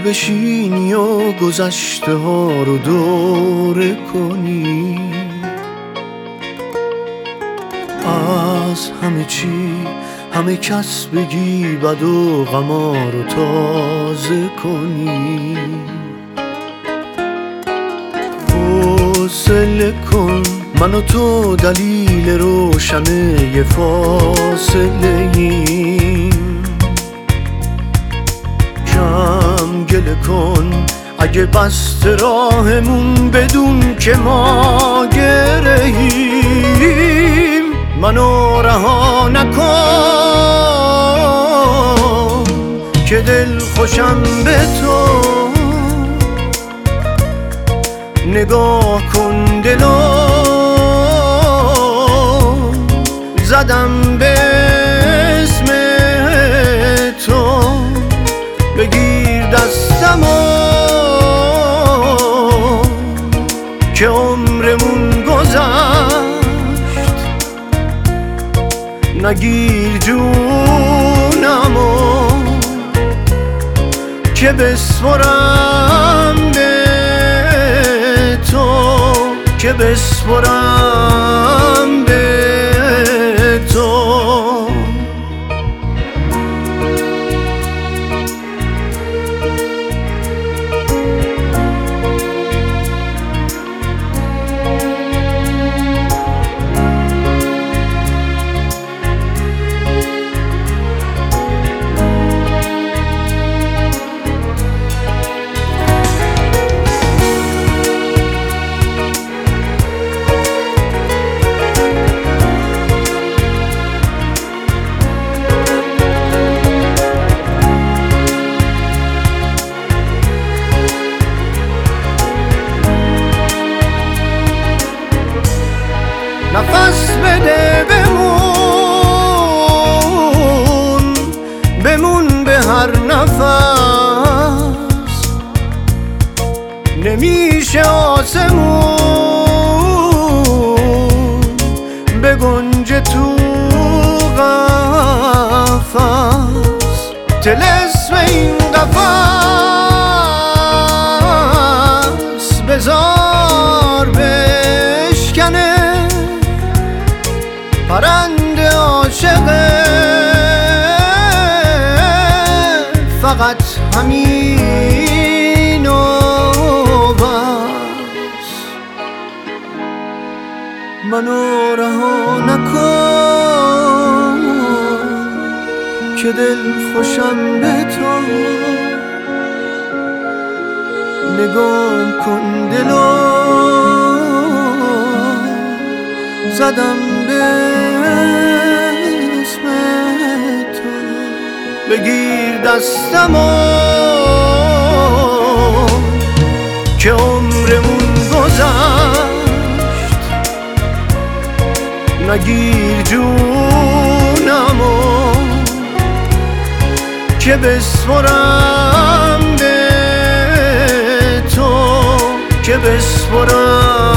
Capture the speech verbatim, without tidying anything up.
بشینی و گذشته ها رو دوره کنی، از همه چی همه کس بگی بد و غما رو تازه کنی. حوصله کن، من و تو دلیل روشنه یه فاصله ایم. کم گله کن اگه بست راهمون بدون که ما گرهیم. منو رها نکن که دل خوشم به تو. نگاه کن دلو زدم به اسم تو، بگیر دستمو که عمرمون گذشت. نگیر جونمو که بسپرم به تو، که بسپرم به تو. نفس بده بمون، بمون به هر نفس. نمیشه آسمون بگنجه تو قفس. طلسم این قفس بذار بشکنه پرنده عاشقه. فقط همین و بس. منو رها نکن که دل خوشم به تو. نگاه کن دلو زدم به اسم تو، بگیر دستمو که عمرمون گذشت. نگیر جونمو که بسپرم به تو، که بسپرم